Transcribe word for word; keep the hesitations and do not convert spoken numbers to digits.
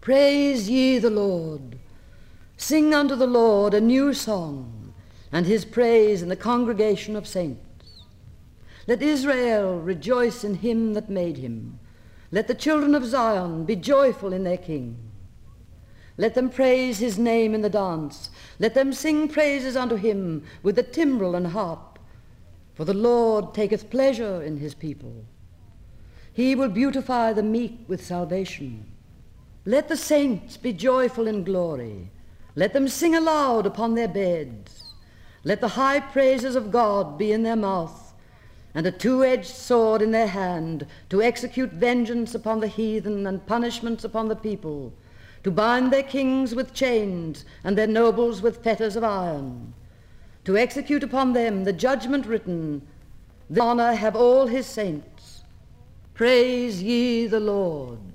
Praise ye the Lord. Sing unto the Lord a new song, and his praise in the congregation of saints. Let Israel rejoice in him that made him. Let the children of Zion be joyful in their King. Let them praise his name in the dance. Let them sing praises unto him with the timbrel and harp. For the Lord taketh pleasure in his people. He will beautify the meek with salvation. Let the saints be joyful in glory. Let them sing aloud upon their beds. Let the high praises of God be in their mouth, and a two-edged sword in their hand, to execute vengeance upon the heathen and punishments upon the people, to bind their kings with chains and their nobles with fetters of iron, to execute upon them the judgment written. The honor have all his saints. Praise ye the Lord.